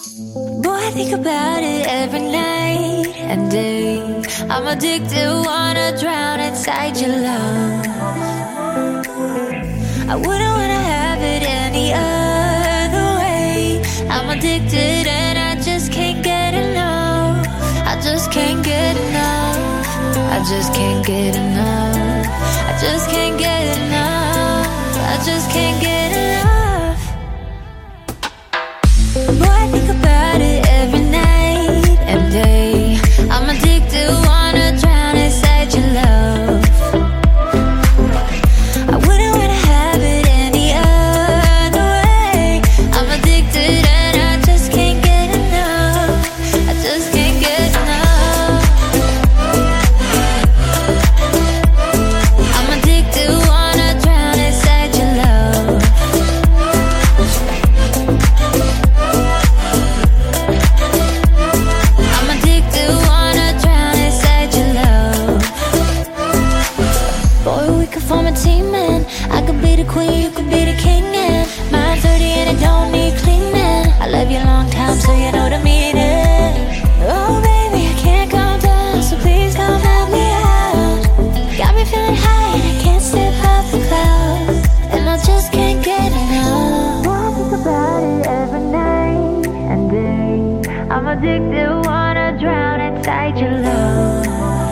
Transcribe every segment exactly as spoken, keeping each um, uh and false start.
Boy, I think about it every night and day. I'm addicted, wanna drown inside your love. I wouldn't wanna have it any other way. I'm addicted and I just can't get enough. I just can't get enough. I just can't get enough. I just can't get enough. I just can't get enough. Boy, I think about it every night and day. I'm addicted, wanna drown inside your love. I wouldn't wanna have it any other way. I'm addicted and I just can't get enough. I just can't get enough. I'm addicted, wanna drown inside your love. I'm addicted, wanna drown inside your love. Boy, we could form a team and I could be the queen, you could be the king, and mine thirty and it don't need cleaning. I love you long time, so you know the meaning. Oh baby, I can't calm down, so please come help me out. Got me feeling high and I can't step off the clouds, and I just can't get enough. I think about it every night and day. I'm addicted, wanna drown inside your love.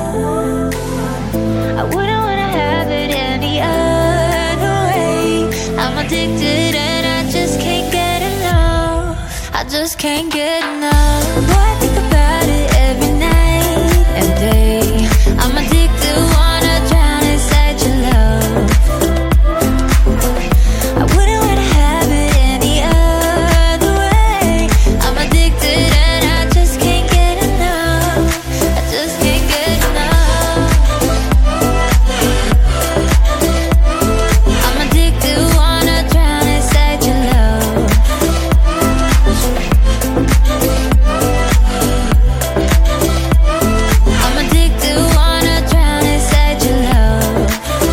I wouldn't wanna have it any other way. I'm addicted and I just can't get enough. I just can't get enough. Boy, I think about it every night and day. I'm addicted, wanna drown inside your love. I wouldn't wanna have it any other way. I'm addicted and I just can't get enough. I just can't get enough. I'm addicted, wanna drown inside your love. I'm addicted, wanna drown inside your love.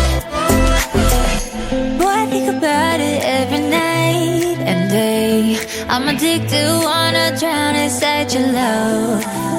Boy, I think about it every night and day. I'm addicted, wanna drown inside your love.